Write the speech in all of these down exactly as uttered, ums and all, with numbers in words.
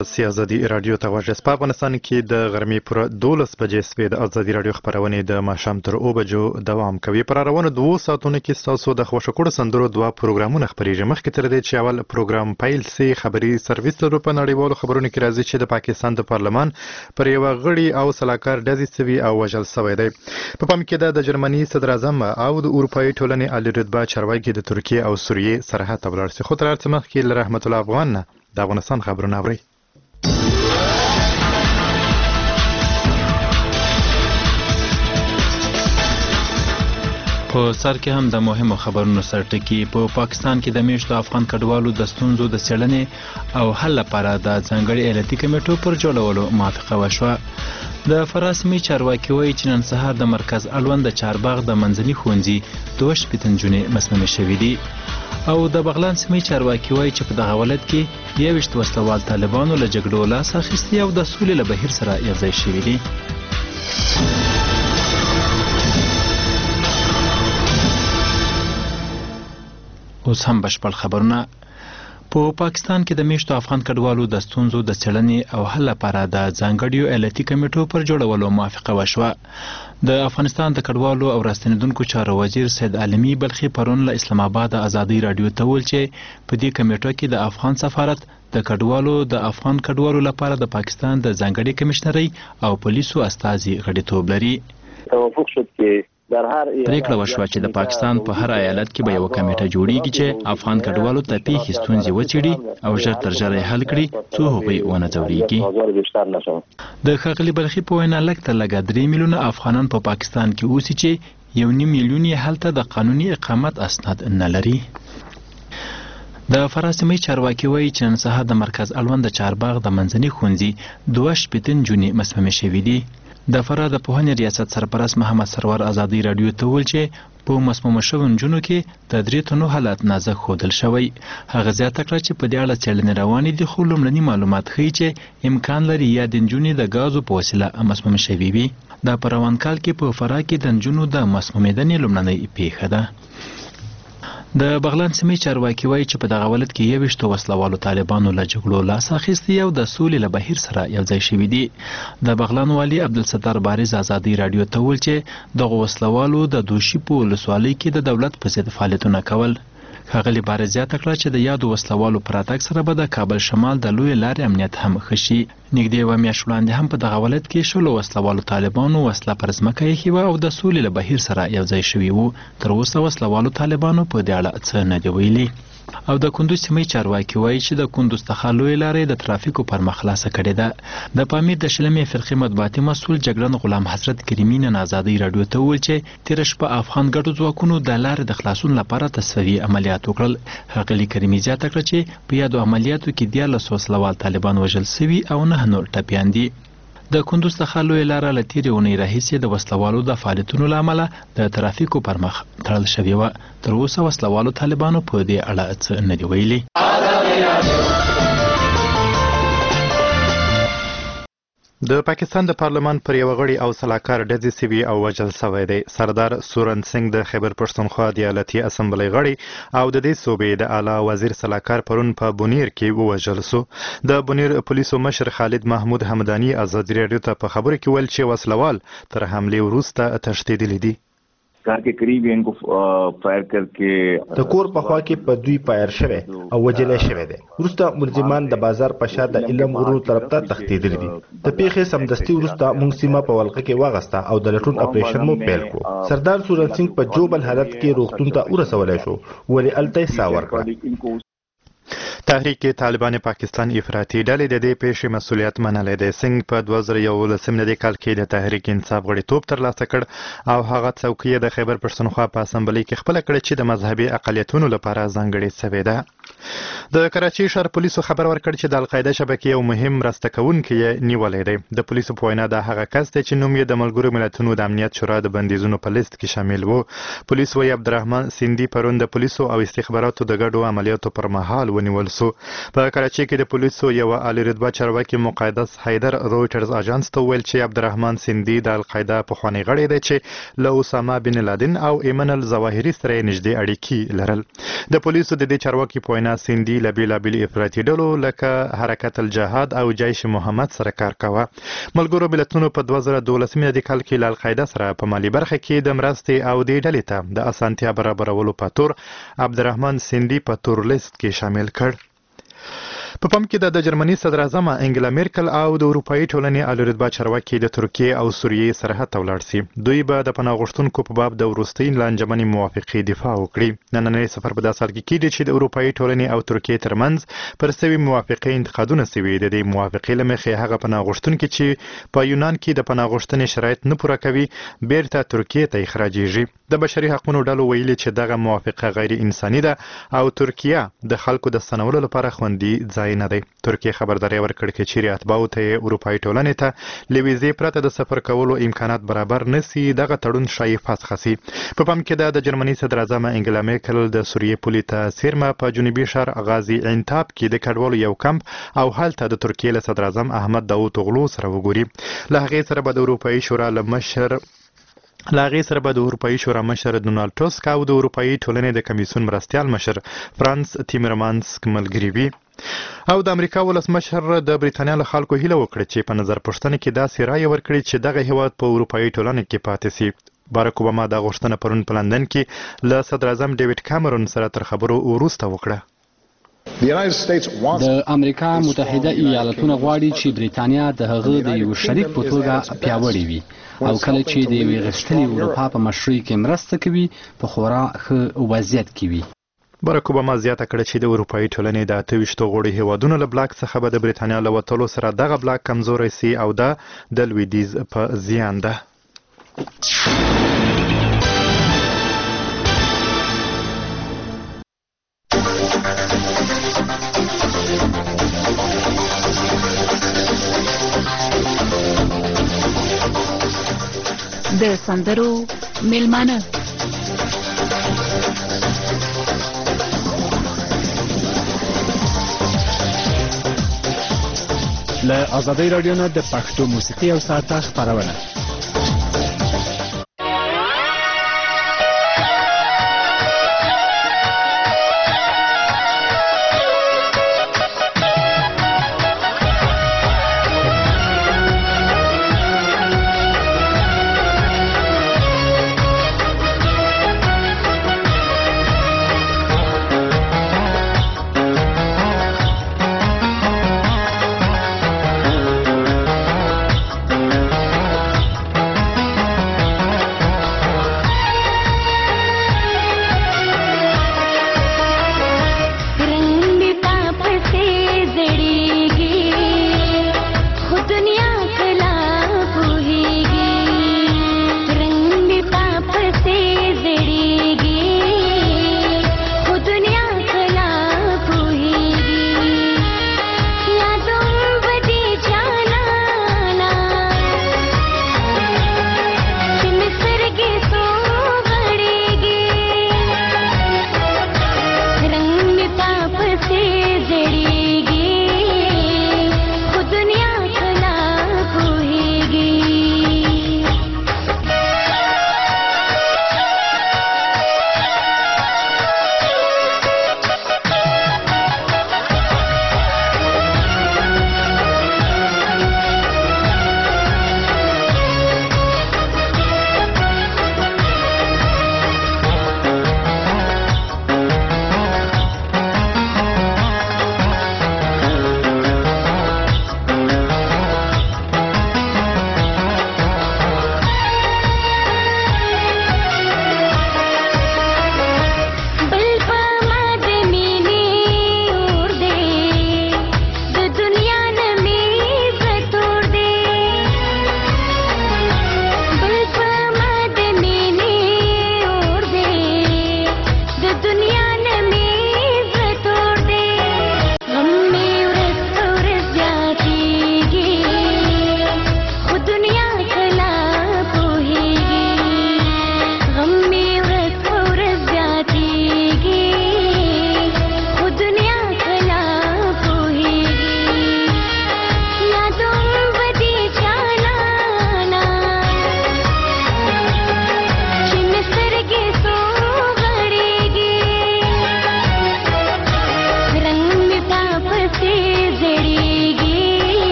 ازادي رادیو ته غوږ په افغانستان کې د غرمې پر دولس بجې سوي د ازادي رادیو خبرونه د ماښام تر اوه بجو دوام کوي. پر روانو دوه ساعتونو کې تاسو د خوښ کړو سندرو دوه پروګرامونه خبريږي. مخکې تر دې چې اول پروګرام پیل سي خبري سرویس تر په نړیوالو خبرونو کې راځي چې د پاکستان د پارلمان پر یو غړي او سلاکار ډزې سوي او وژل شوی دی. په پام کې د جرمني صدر اعظم او د اروپאי ټولنې عالی رتبه چارواکي د ترکیه او سوریې سرحد ته ولاړ شي. خو تر هر څه مخکې له رحمت الله افغان نه د افغانستان خبرونه اوري. په سر کې هم د مهمو خبرونو سرټکی. په پا پاکستان کې د میشتو افغان کډوالو د ستونزو د څېړنې او حل لپاره د ځانګړي ایالتي کمیټو پر جوړولو موافقه وشوه. د فراسمي چارواکي وایي چې نن سهار د مرکز اړوند د چارباغ د منځني ښوونځي دوه شپېته نجونې مسمومې شوې دي او د بغلان سیمې چارواکي وایي چې په دغه ولایت کې یوویشت وسلوال طالبانو له جګړو لاس اخیستي او د سولې له بهیر سره یوځای شوي دي. اوس هم بشپړ خبرونه. په پا پاکستان کې د میشتو افغان کډوالو د ستونزو د څېړنې او حل لپاره د ځانګړیو ایالتي کمیټو پر جوړولو موافقه وشوه. د افغانستان د کډوالو او راستنیدونکو چارو وزیر سید عالمي بلخي پرون له اسلام آباد ازادي رادیو ته وویل چې په دې کمیټو کې د افغان سفارت د کډوالو د افغان کډوالو لپاره د پاکستان د ځانګړي کمشنرۍ او پولیسو استازي غړیتوب لري. توافق شد که پریکړه وشوه چې د پاکستان په هر ایالت کې به یو کمیټه جوړیږي چې افغان کډوالو ته پیښې ستونزې وڅېړي او ژر تر ژره یې حل کړي څو هغوی ونه ځورېږي. د ښاغلي بلخي په وینا لږ تر لږه درې میلیونه افغانان په پاکستان کې اوسي چې یو نیم میلیون یې هلته د قانوني اقامت اسناد نه لري. د فراسمي چارواکي وایي چې نن سهار د مرکز اړوند د چارباغ د منځني ښوونځي دوه شپېته نجونې مسمومې شوي دي. د فراه د پوهنې ریاست سرپرست محمد سرور ازادي رادیو ته وویل چې په مسمومه شوو نجونو کې د درې تنو حالت نازک ښودل شوی. هغه زیاته کړه چې په دې اړه څېړنې روانې دي خو لومړني معلومات ښیي چې امکان لري یا د نجونې د ګازو په وسیله مسمومې شوي وي. دا په روان کال کې په فراه کې د نجونو د مسمومېدنې لومړنۍ پیښه ده. د بغلان سیمې چارواکي وایي چې په دغه ولایت کې یوویشتو وسلوالو طالبانو له جګړو لاس اخیستي او د سولې له بهیر سره یوځای شوي دي. د بغلان والي عبدالستار بارز ازادي رادیو ته وویل چې دغو وسلوالو د دوشي په ولسوالۍ کې د دولت په ضد فعالیتونه کول. ښاغلي بارز زیاته کړه چې د یادو وسلوالو په راتګ سره به د کابل شمال د لویې لارې امنیت هم ښه شي. نږدې یوه میاشت وړاندې هم په دغه ولایت کې شلو وسلوالو طالبانو وسله پر ځمکه ایښې وه او د سولې له بهیر سره یوځای شوي وو. تر اوسه وسلوالو طالبانو په دې اړه څه نه دي ویلي. او د کندوز سیمې چارواکي وایي چې د کندوز څخه لویې لارې د ترافیکو پر مخ خلاصه کړې ده. د پامیر د شلمې فرقې مطبوعاتي مسؤل جګړن غلام حضرت کریمي نن ازادي رادیو ته وویل چې تېره شپه افغان ګډو ځواکونو د لارې د خلاصون لپاره تصفیوي عملیات وکړل. ښاغلي کریمي زیاته کړه چې په یادو عملیاتو کې دیارلس وسلوال طالبان وژل سوي او نه نور ټپیان دي. د کندوز څخه لویه لاره له تېرې اونۍ راهیسې د وسلوالو د فعالیتونو له امله د ترافیکو پر مخ تړل شوې وه. تر اوسه وسلوالو طالبانو په دې اړه څه نه دي ویلي. د پاکستان د پارلمان پر یو غړي او سلاکار ډزې سوي او وژل شوی دی. سردار سورن سنگ د خیبر پښتونخوا د ایالتي اسمبلۍ غړي او د دې صوبې د اعلی وزیر سلاکار پرون په بونیر کې ووژل سو. د بونیر پولیسو مشر خالد محمود حمداني ازادي رادیو ته په خبرو کې ویل چې وسلوال تر حملې وروسته تښتېدلي دي. کار کے قریب ان کو فائر کر کے د کور په خوا کې په دوی فائر شوه او وجلې شوه دي. وروسته ملزمان د بازار په شا د علم غرور طرف ته تښتېدلي دي. د پیښې سمدستي وروسته موږ سیمه په ولقه کې واغسته او د لټون اپریشن مو پیل کړ. سردار سورن سنگ په جوبل حالت کې روغتون ته ورسولای شو ولې الته سا ورکړه. تحریک طالبان پاکستان افراطي ډلې د دې پیښې مسؤلیت منلی دی. سنگ په دوه زره یولسم کال کې د تحریک انصاف غړیتوب ترلاسه کړ او هغه څوکۍ د خیبر پښتونخوا په اسمبلۍ کې خپله کړې چې د مذهبي اقلیتونو لپاره ځانګړې شوې ده. د کراچۍ ښار پولیسو خبر ورکړ چې د القاعده شبکې یو مهم مرسته کوونکی یې نیولی دی. د پولیسو په وینا دا هغه کس دی چې نوم یې د ملګرو ملتونو د امنیت شورا د بندیزونو په لیست کې شامل و. پولیس وایي عبدالرحمن سیندي پرون د پولیسو او استخباراتو د ګډو عملیاتو پر مهال ونیول وژل شو. په کراچۍ کې د پولیسو یو عالی رتبه چارواکي مقدس حیدر رويټرز اژانس ته ویل چې عبدالرحمن سیندي د القاعده پخوانی غړی دی چې له اسامه بن لادن او ایمن الظواهري سره نږدې اړیکې لرل. د پولیسو د دې چارواکي په وینا سیندي له بېلابېلو افراطي ډلو لکه حرکت الجهاد او جیش محمد سره کار کاوه. ملګرو ملتونو په دوه زره دولسم میلادي کال کې له القاعده سره په مالي برخه کې د مرستې او دې ډلې ته د اسانتیا برابرولو په تور عبدالرحمن سیندي په تور لیست کې شامل کړ. په پام کې د جرمني صدر اعظم انګلا میرکل او د اروپאי ټولنې عالی رتبه چارواکي د ترکیه او سوریې سرحد ته ولاړ سي. دوی به د پناه غوښتونکو په باب د وروستۍ لانجمنې موافقې دفاع وکړي. نننی سفر په داسې حال کې کیږي چې د اروپאי ټولنې او ترکیه ترمنځ پر سوي موافقې انتقادونه سوي. د دې موافقې له مخې هغه پناه غوښتونکي چې په یونان کې د پناه غوښتنې شرایط نه پوره کوي بیرته ترکیه ته اخراجیږي. د بشري حقوقو ډلو ویلي چې دغه موافقه غیر انساني ده او ترکیه د خلکو د ستنولو لپاره خوندي ځای نه دی. ترکیه خبرداري ورکړه چې چیرې اتباعو ته اروپאי ټولنې ته له ویزې پرته د سفر کولو امکانات برابر نسی دغه تړون شایي فسخ شي. په پام کې د جرمني صدر اعظم انګلا میرکل د سوریې پولې ته سیرمه په جنوبي شهر غازي عنتاب کې د کډوالو یو کمپ او هلته د ترکیه له صدر اعظم احمد داوطغلو سره وګوري. له هغې سره به د اروپאי شورا له مشر لاغې سره به د اروپאי شورا مشر ډونالد ټسک او د اروپאי ټولنې د کمیسیون مرستیال مشر فرانس تیمرمانسک ملګري وي. او د امریکا ولسمشر د بریتانیا له خلکو هیله وکړه چې په نظر پوښتنه کې داسې رایه ورکړي چې دغه هیواد په اروپאי ټولنه کې پاتې سي. باراک اوباما دا غوښتنه پرون په لندن کې له صدر اعظم ډیوډ کامرون سره تر خبرو وروسته وکړه. د امریکا متحده ایالاتونه غواړي چې بریتانیا د هغه د یو شریک په توګه پیاوړې وي او کله چې د یوې غښتلې اروپا په مشروع کې مرسته کوي په خورا ښه وضعیت کې وي. باراک اوباما زیاته کړه چې د اروپאי ټولنې د اته ویشتو غړو هیوادونو له بلاک څخه به د بریتانیا له وتلو سره دغه بلاک کمزوری سي او دا د لویدیځ په زیان ده. د سندرو میلمانه له آزادۍ راډیو نه د پښتو موسیقي او ساعته خپرونه.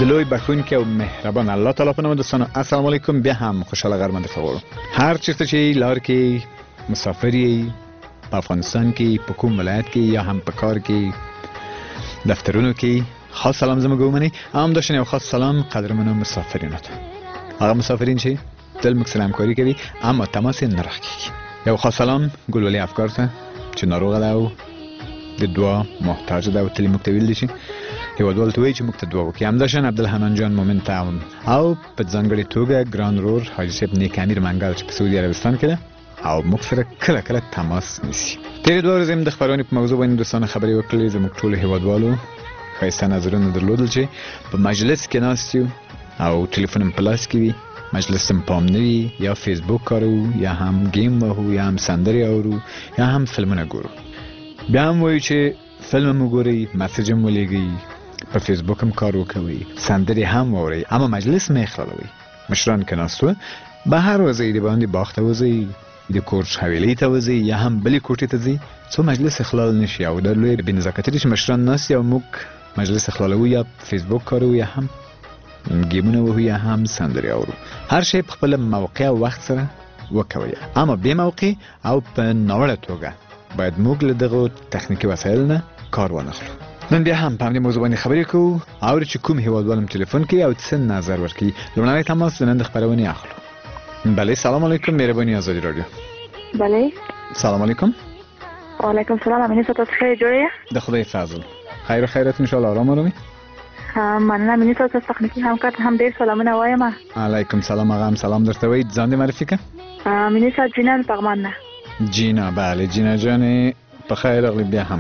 لوی بخونکي او مهربان الله تعالی په نوم دوستانو السلام علیکم. بیا هم خوشاله غرمه د خبرو هر چیرته چې لار کې مسافری په افغانستان کې په کوم ولایت کې یا هم په کار کې دفترونو کې خاص سلام زموږ ومني. عام داشتن یو خاص سلام قدرمنو مسافرینو ته، هغه مسافرین چې تل موږ سره همکاري کوي اما تماس نه راکړي. یو خاص سلام ګلولي افکار ته چې ناروغه ده او د دعا محتاج ده او تل موږ ته ویل دي چې یو ډول ته وایي چې موږ ته دعا وکړي. همداشان عبدالحنان جان مومن تعاون او په ځانګړي توګه ګران رور حاجي صاحب نیک امیر منګل چې په سعودي عربستان کې ده او موږ سره کله کله تماس نیسي. تېرې دوه ورځې د خبرونې په موضوع باندې دوستانه خبرې وکړلې. زموږ ټولو هیوادوالو ښایسته نظرونه درلودل چې په مجلس کې ناست یو او ټلیفون هم په لاس کې وي، مجلس هم پام نه وي، یا فیسبوک کارو یا هم گیم وهو یا هم سندرې اورو یا هم فلمونه ګورو. بیا هم وایو چې فلم هم وګورئ، مسیج هم ولیږئ، په فیسبوک هم کار وکوئ، سندرې هم واورئ، اما مجلس مه اخلالوئ. مشران که ناست وه بهر وځئ، د باندې باغ ته وځئ، د کور حویلۍ ته وځئ یا هم بلې کوټې ته ځئ څو مجلس اخلال نشي. او دا لوی بې نزاکتي ده چې مشران ناست او موږ مجلس اخلالوو یا فیسبوک کارو یا هم گیمونه وهو یا هم سندرې اورو. هر شی په خپل موقع او وخت سره وکوئ، اما بې موقع او په ناوړه توګه باید موږ له دغو تخنیکي وسایل نه کار وانخلو. نن بیا هم په همدې موضوع باندې خبرې کوو، اورو چې کوم هیوادوال هم تلیفون کوي او څه نظر ورکوي. لومړنی تماس د نن د خپرونې اخلو. بله سلام علیکم، مهرباني آزادي رادیو. بله سلام علیکم. وعلیکم سلام. امینه تاسو خیر جوړه؟ د خدای فضل خیر و خیرات ان شاء الله. آرام آرامي. مننه. امینه تاسو تخنیکی همکار هم ډیر سلامونه وایم. علیکم سلام. هغه هم سلام درته وایي. ځان دې معرفي کړه. امینه صاحب جنان پغمان نه. جینا بله جینا جان په خیر راغلی. بیا هم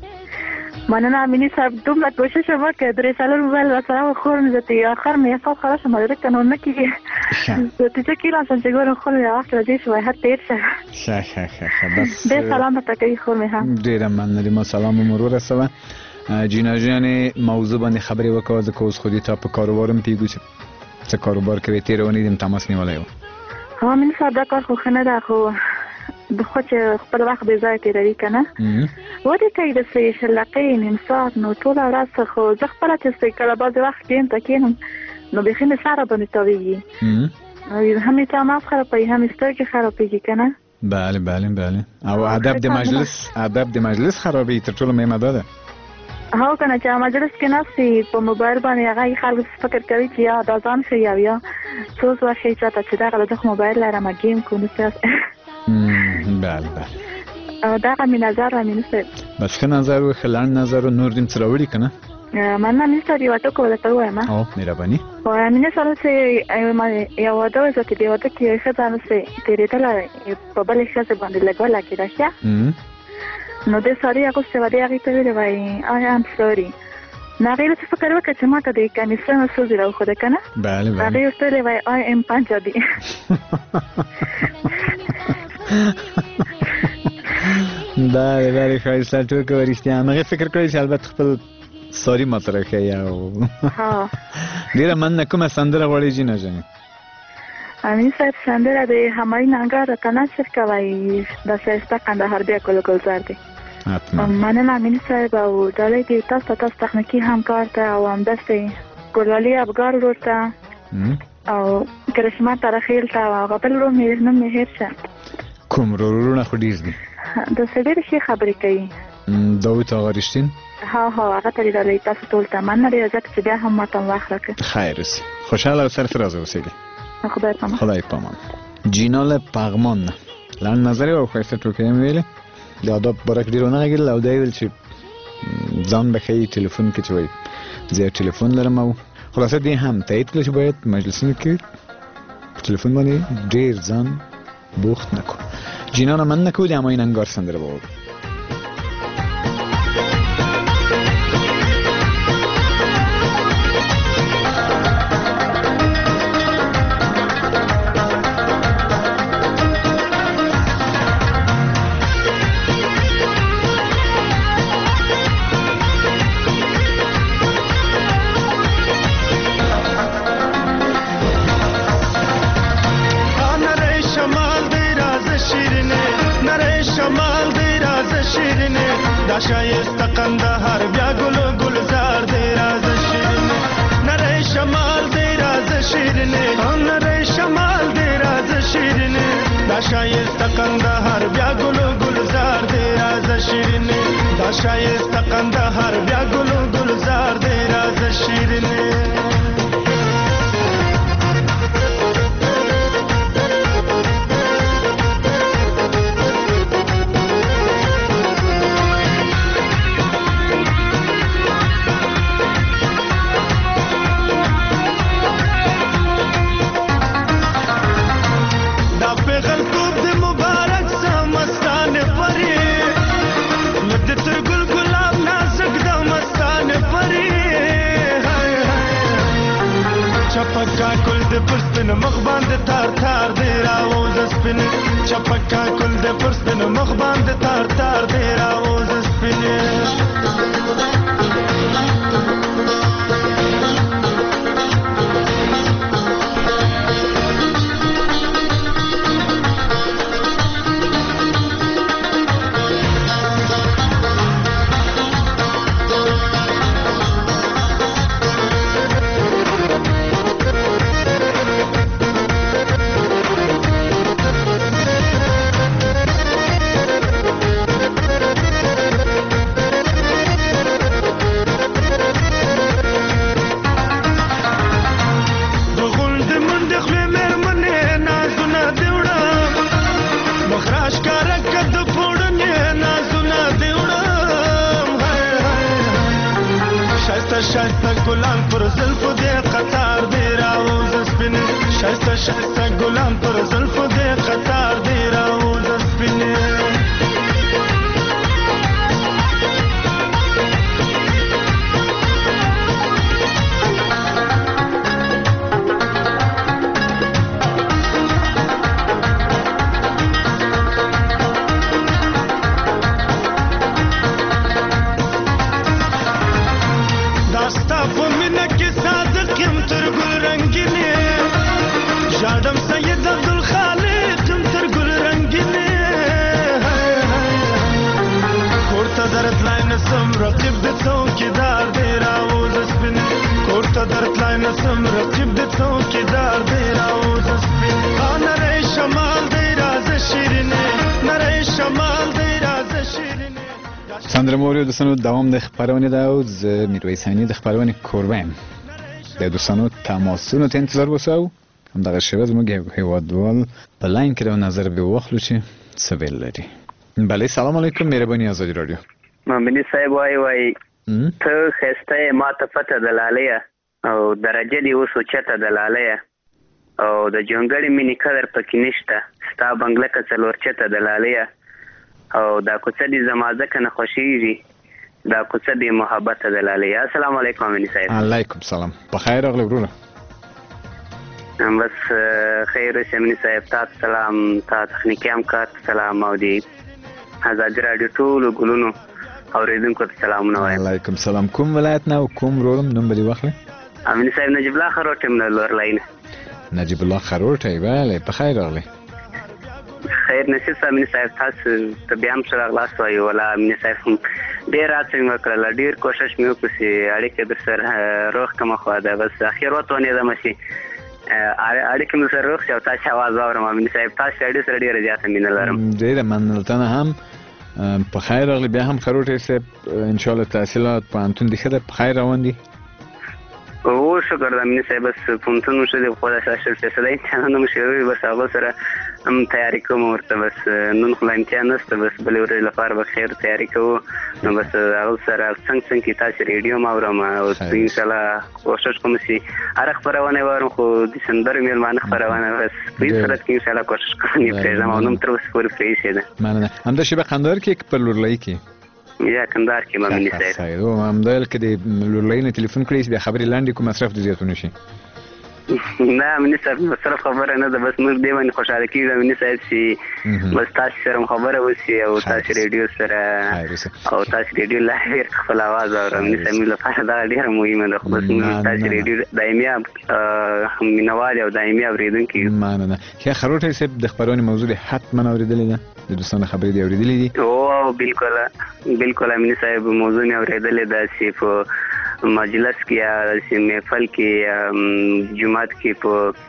مننه امینه صاحب. دومره کوشش وکړه درې سالر موبایل وسره خورم زته اخر مې حساب خلاص مدرک کنه نه کیږي. زه ته کیلا څنګه ګورم خو یې اخر دې شوی هر تیر شه. شه شه شه بس دې سلام ته کوي خو مې هم ډیر مننه. ما سلام مرور سره جینا جان موضوع باندې خبرې وکړه. ځکه اوس خو دې ته په کاروبارم پیګو چې څه کاروبار کوي. تیرونی دې تماس نیولای و. ها من صاحب دا کار خو خنه ده خو د خو چې خپل وخت به ځای تیروي کنه. و دې کوي د سې شلقې نیم ساعت نو ټول ورځ خو زه خپل چې کله بعض وخت کېم ته کېنم نو به خنه سره باندې تاویږي. هم تماس خرابوي هم سترګې خرابېږي کنه. بله بله بله. او ادب د مجلس ادب د مجلس خرابې تر ټولو مهمه ده. هاو کنه چې مجلس کې ناسي په موبایل باندې هغه خلک فکر کوي چې یا د ځان شي یا یا څو څو شي چې دا غل د موبایل لرم گیم کو نو څه. بله بله. او دا غو نظر امینه صاحب. بس ښه نظر و خلان نظر و نور دیم څه راوړي کنه. من امینه صاحب یو ټکو ولته وایم. او مهرباني. او امینه صاحب چې یو واده وځي چې یو ټکی ښه ځان سي تیرې تل په بل ښه باندې لګول کې راشه. نو د ساري هغه څه ودی هغه ته ویل وای آی ام سوري. نه غیر څه فکر وکړ چې ما ته د کمیسیون سوزي راو خو ده کنه. بله بله. هغه ته ویل وای آی ام پنجابي. بله بله خایسته تو که ورشتیا هغه فکر کړی چې البته خپل ساری مطرح کوي او ها ډیره من کومه سندره غوړی جی نه جن. امین صاحب سندره د همای ننګار تناسب کوي د سیستا کندهار بیا کول گلزار دی. مننه امین صاحب او دلته کې تاسو تاسو تخنیکی همکار ته او همدستي ګلالي افګار ورته او کرشما ترخیل ته هغه بل رو مې نه مې هرڅه کوم ورونه خو ډیر دي. د سړي شي خبرې کوي. داوود آقا رښتین. ها ها هغه ته لري تاسو ټول ته مننه ډیر ځکه چې بیا هم ماته واخله کې. خیر اوسې. خوشاله او سرفراز اوسئ. خدای پامان. خدای پامان. جینال پغمان لان نظری او خیسته ټوکې ویلې د ادب برک ډیرونه غیل او دی ویل چې ځان بخی ټلیفون کې چوي زه ټلیفون لرم او خلاصه دې هم تایید کړی چې باید مجلسونه کې ټلیفون باندې ډیر ځان بوخت نکو. جینان من نکو د امای ننګار سندره وو. شایسته قندهار بیا ګل ګلزار دی راز شیرین نری شمال دی راز شیرینه نری شمال دی راز شیرینه دا شایسته قندهار بیا ګلو ګلزار دی راز شیرینه دا شایسته قندهار بیا ګلو ګلزار دی راز شیرینه چپکا کل د پرستن مخ باندې تار تار دی راوز سپین چپکا کل د پرستن مخ باندې تار تار دی راوز سپین شایسته ګلان پر زلفو دې قطار دې راوز سپین شایسته شایسته ګلان پر زلفو دې قطار دې راوز سپین رقیب د څوکیدار دی راوز سپین کورته درتلای نسم رقیب د څوکیدار دی راوز سپین نری شمال دی راز شیرینه نری شمال دی راز شیرینه ساندرا موریو دوستانو دوام د خبرونه ده او زه میرویس امینی د خبرونه کوربم د دوستانو تماسونو ته انتظار وسو هم دغه شوه زموږ هیوادوال په لاین کې نظر به واخلو چې څه ویل لري. بله سلام علیکم مهرباني آزادي رادیو. مامنی صاحب وای وای ته خسته ما ته پته دلاله او درجه دی وسو چته دلاله او د جونګړی مینی قدر پکې نشته ستا بنگله کڅلور چته دلاله او دا کوڅه دی زمازه کنه خوشیږي دا کوڅه دی محبت دلاله. السلام علیکم مامنی صاحب. علیکم سلام. بخیر اغلی ورونه. بس خیر شمنی صاحب تاسو سلام تا تخنیکی همکار سلام او دی آزادي رادیو ټول ګلونو اوریدونکو ته سلامونه وایم. علیکم سلام. کوم ولایت نه او کوم رولم نوم بلی واخله؟ امین صاحب نجیب الله خروټ من لور لاین. نجیب الله خروټ بله بخیر اغلی. خیر نصیب امین صاحب تاسو ته بیا هم سره خلاص وای ولا امین صاحب ډیر راڅنګ وکړل ډیر کوشش مې وکړ چې اړیکه در سره روغ کما خو ده بس اخر وته نه ده مشي اړیکه مې سره روغ شو تاسو आवाज اورم امین صاحب تاسو اړیکه سره ډیر زیات مینه لرم. ډیر مننه هم په خیر اغلی بیا هم خروټ صاحب ان شاء الله تحصیلات په انتون دي خده په خیر روان دي. او شکر د امین صاحب بس پونتون شو د خدای شاشل فیصله امتحان مو شوی بس هغه سره هم تیاری کوم ورته بس نن خو امتحان نشته بس بلې ورځ لپاره به خیر تیاری کوو نو بس هغه سره څنګه څنګه تاسو ریډیو ما اورم او ان شاء الله کوشش کوم چې هر خبرونه وارم خو د سندر میلمانه خبرونه بس په سره کې ان شاء الله کوشش کوم چې زموږ نوم تر اوسه پورې پرې شه ده. مننه. همدا شی به قندار کې پر لورلای کې یا کندهار کې مامنی صاحب. صحیح. او همدل کې د لورلاین ټلیفون کړئ بیا خبرې لاندې کوم مصرف د زیاتونه شي. نه مامنی صاحب مصرف خبره نه ده بس موږ دې باندې خوشاله کیږو مامنی صاحب چې بس تاسو سره خبره وسی او تاسو ریډیو سره او تاسو ریډیو لایو خپل आवाज او مامنی صاحب لپاره دا ډیره مهمه ده خو بس موږ تاسو ریډیو دایمي مینوال او دایمي اوریدونکو. مننه. که خروټ صاحب د خبرونه موضوع حتما اوریدلې ده د دوستانو خبرې دی اوریدلې دي. او بالکل بالکل امین صاحب موضوع نه اوریدلې ده چې په مجلس کې یا محفل کې جمعات کې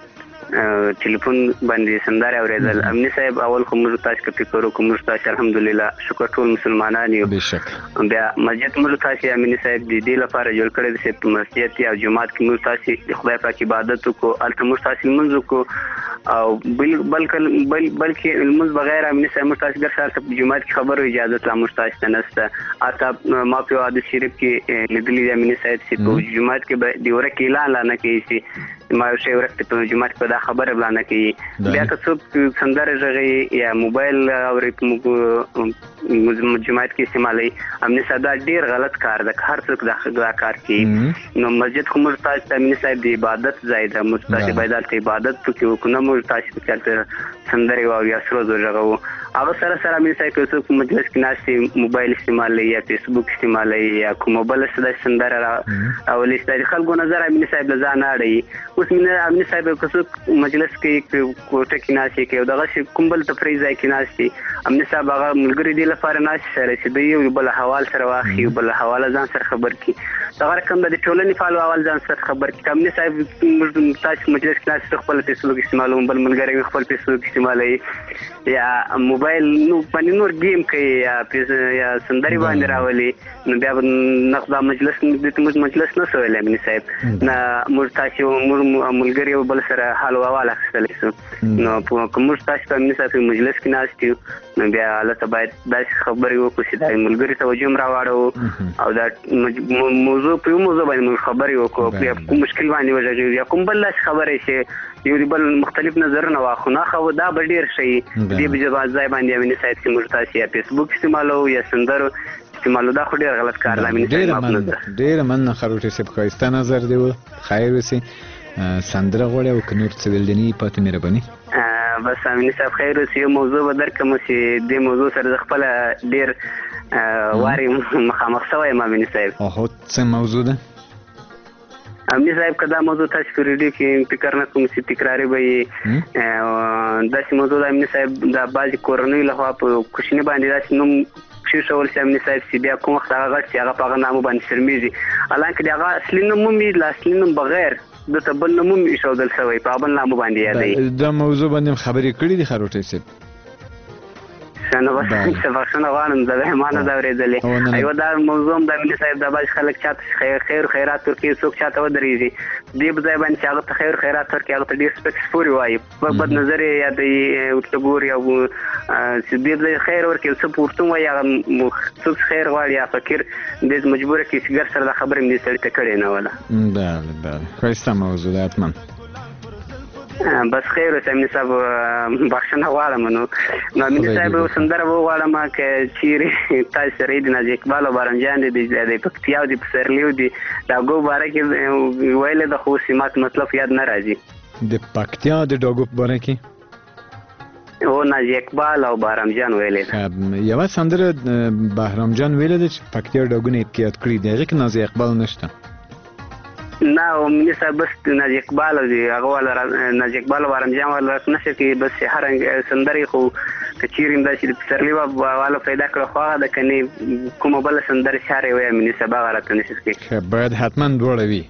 په ټلیفون باندې سندره اوریدل. امني صاحب اول خو موږ تاسو کې فکر وکړو موږ تاسو الحمدلله شکر ټول مسلمانان یو. بیا مسجد موږ تاسو امني صاحب د دې لپاره جوړ کړی چې په مسجد یا جمعات کې موږ تاسو خدای پاک عبادت وکړو، الته موږ تاسو منځ وکړو او بل بلکې بل بلکې المز بغیر امني صاحب موږ تاسو ګر سره جمعات کې خبرو اجازه لا موږ تاسو نهسته. اته ما په حدیث شریف کې لیدلې امني صاحب چې په جمعات کې به دی ورکه اعلان لا نه کوي ما شي ورکه په جمعات په دا خبره بلانه کوي. بیا که څوک سندره ژغي یا موبایل اوري په جمعات کې استعمالي امني صاحب ډیر غلط کار ده، هر څوک دا کار کوي. نو مسجد خو موږ تاسو امني صاحب د عبادت ځای ده، موږ تاسو باید د عبادت کې وکړو، موږ تاسو کې سندره او یا سروز ژغو. هغه سره سره امني صاحب څوک مجلس کې ناشې موبایل استعمالي یا فیسبوک استعمالي یا کوم بل څه د سندره او لیست خلکو نظر امني صاحب ځان اړي. اوس مینه امني صاحب څوک مجلس کې کوټه کې ناشې کې او دغه کوم بل تفریح ځای کې ناشې امني صاحب هغه ملګری دی لپاره ناشې سره چې دی یو بل حوال سره واخی بل حواله ځان سره خبر کی دا رقم د ټولنې فعال حوال ځان سره خبر کی. امني صاحب موږ تاسو مجلس کې ناشې خپل فیسبوک استعمالوم، بل ملګری خپل فیسبوک استعمالوي یا موبایل نو باندې نور گیم کوي یا یا سندري باندې راولي. نو بیا نقدا مجلس د مجلس نه سوال امني صاحب نه موږ تاسو موږ ملګری بل سره حال حواله خستلی سو. نو کوم تاسو امني صاحب مجلس کې ناشې نو بیا الله باید داسې خبرې وکړو چې د ملګری توجه راواړو او دا موضوع په موضوع باندې خبرې وکړو یا کوم مشکل باندې وځي یا کوم بل خبرې چې یو بل مختلف نظرونه واخو نه خو دا به ډیر شي دې به ځای ځای باندې امني صاحب چې موږ تاسو یا فیسبوک استعمالو یا سندرو استعمالو دا خو ډیر غلط کار دی. ډیر من ډیر من خروټي سپ خواسته نظر دی خیر وسی سندره غوړې او کنور څه ویل دي پاتې مهرباني. بس امني صاحب خیر وسی موضوع به درکم چې دې موضوع سره خپل ډیر واري مخامخ شوی ما امني صاحب. او څه موضوع ده امني صاحب کدا موضوع تاسو په ریډیو کې فکر نه کوم چې تکراری وي داسې موضوع د امني صاحب د بعض کورنۍ له خوا په کوشنی باندې داسې نوم شي شول چې امني صاحب چې بیا کوم وخت هغه چې هغه په نامو باندې شرمېږي الانکه هغه اصلي نوم مې لا اصلي نوم بغیر د تبل نوم یې شودل شوی په بل نامو باندې یادوي. دا موضوع باندې خبرې کړې دي خروټي صاحب څنګه واسه چې بخښنه غواړم د مهمانو دا ورېدلې ایو دا موضوع د امني صاحب د باج خلک چاته خیر خیر خیرات ورکړي څوک چاته ودرېږي دې په ځای باندې هغه ته خیر خیرات ورکړي هغه ته ډېر سپیکس پورې وایي په بد نظر یې یا د ورته ګوري او چې دې ځای خیر ورکړي څه پورتون وایي هغه څوک خیر غواړي یا فکر دې مجبوره کړي چې ګر سره د خبرې مې سړي ته کړې نه وله. بله بله ښایسته موضوع ده حتما. بس خیر اوس امني صاحب بخښنه غواړم نو نو امني صاحب سندره وغواړم که چیرې تاسو سره د ناجي اقبال او بارم جان دي د پکتیا او د پسرلیو دي دا ګو باره کې ویل د خو سیمات مطلب یاد نه راځي د پکتیا د ډاګو باره کې او ناجي اقبال او بارم جان ویل یو سندره بهرام جان ویل د پکتیا ډاګونه یاد کړی دی هغه ناجي اقبال نشته نه امني صاحب بس ناجي اقبال او هغه ولا ناجي اقبال او بارم جان ولا نشه کې بس هر سندري خو کچیرین دا چې پسرلی والا پیدا کړو خو دا کني کوم بل سندري شاره وي امني صاحب غلط نشي کې باید حتما دوړ وي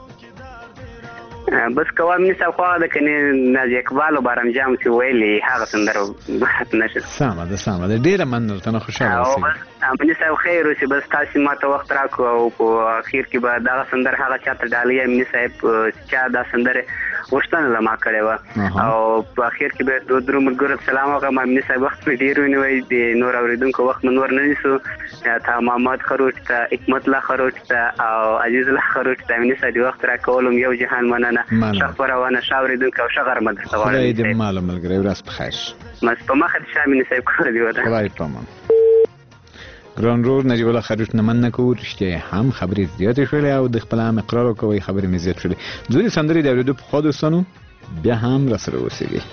بس کوم امني صاحب خو دا کني ناجي اقبال او بارم جان چې ویلي هغه سندرو غلط نشي. سمه ده سمه ده ډیره مننه ته خوشاله اوسئ. امني صاحب خیر اوسې بس تاسو ماته وخت راکو او په اخر کې به دا سندر هغه چاته ډالۍ امني صاحب چا دا سندر وښتنه لما کړې و او په اخر کې به دوه درو ملګرو سلام وکړم امني صاحب وخت په ډیر ونیوي د نور اوریدونکو وخت نور نه نیسو تا محمد خروټ ته حکمت الله خروټ ته او عزیز الله خروټ ته امني صاحب وخت راکولم یو جهان مننه شخبره ونه شاوریدونکو او شغر مدرسه غواړم خدای دې مال ملګری ورځ په خیر مس په مخه شامل صاحب کور دی وته خدای پامان. ګران رور نجیب الله خروټ نه من نه کو رښتیا هم خبرې زیاتې شولې او د خپل هم اقرار وکوي خبرې مې زیات شولې دوی سندري د اوریدو په خوا دوستانو بیا هم را سره اوسېږي.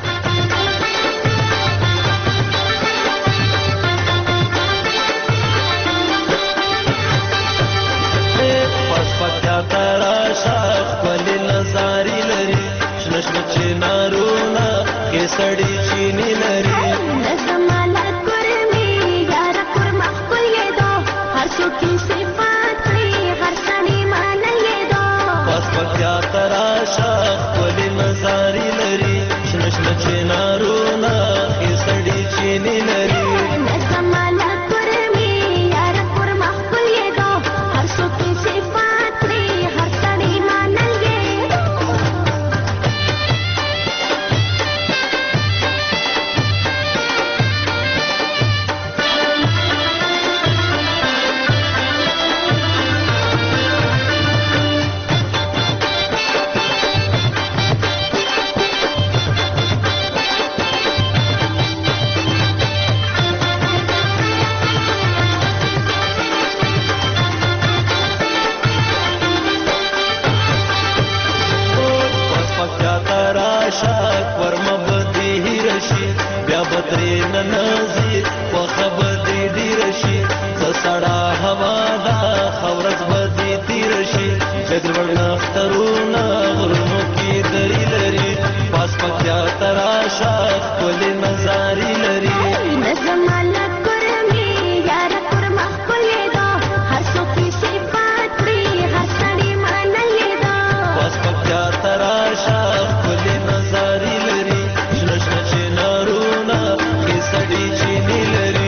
سړی چینی لري نظمالت ګرمي یار پر مخ کولې دو هر څوک صفات هر سړی اخترونه غرونو کې دری لري پاس پکیا تراشه ولې نظاری لري نظماله کرمی یار پر مخ کولې دا هر څوک صفات دی هر سړی مانلې دا پاس پکیا تراشه ولې نظاری لري شنه شنه چنارونه کې سړی چینی لري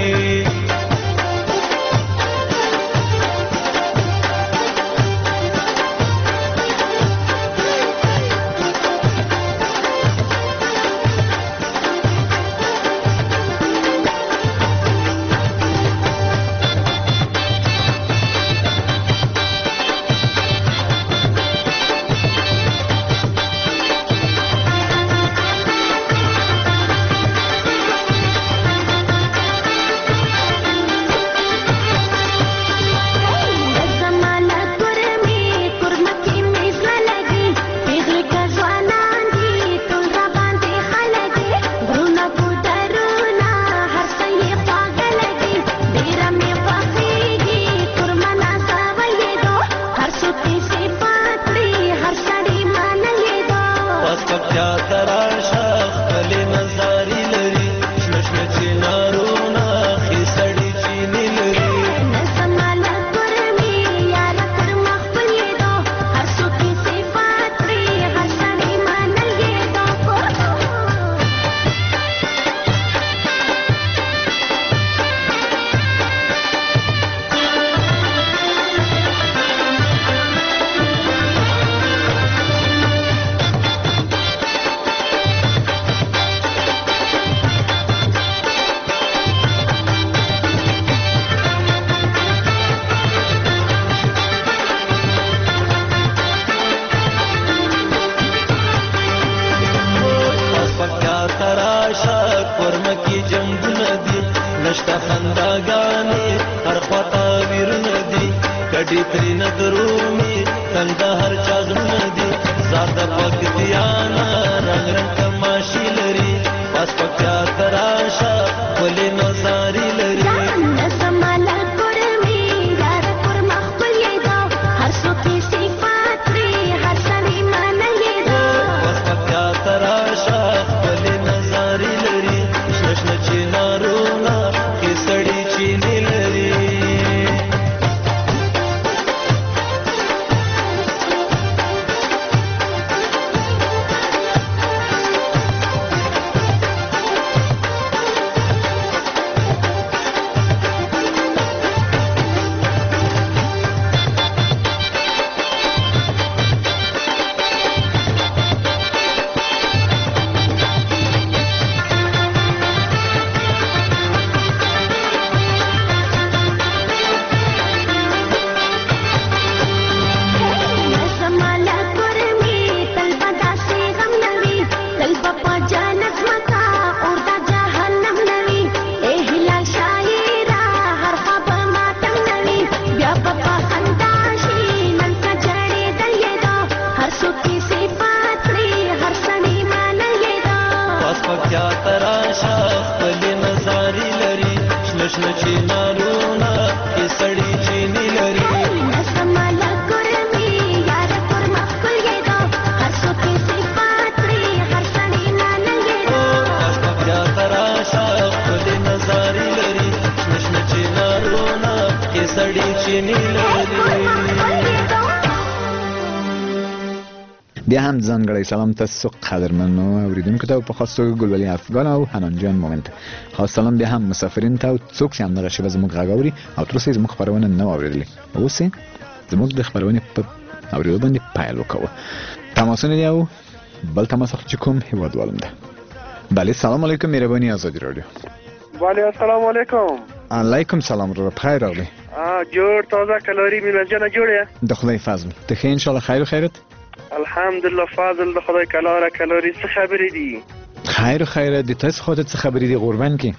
بیا هم ځانګړی سلام تاسو قدرمنو اوریدونکو ته په خاص توګه ګلولي افغان او حنان جان مومنت خاص سلام بیا هم مسافرین ته څوک چې همدغه شیبه زموږ غږ اوري او تر اوسه زموږ خبرونه نه اورېدلې اوس زموږ د خبرونه په اوریدو باندې پایل وکړو تماسونه دی او بل تماس چې کوم هیوادوالم ده بله سلام علیکم مهرباني آزادی رادیو بله السلام علیکم علیکم سلام رو بخیر راغلی جوړ تازه کلوري میلاد جان جوړه د خدای فضل ته خیر ان شاء الله خیر و خیرت الحمدلله فاضل د خدای کلاره کلوري څه خبرې دي خیر خیر د تاسو خاطر څه خبرې دي قربان کی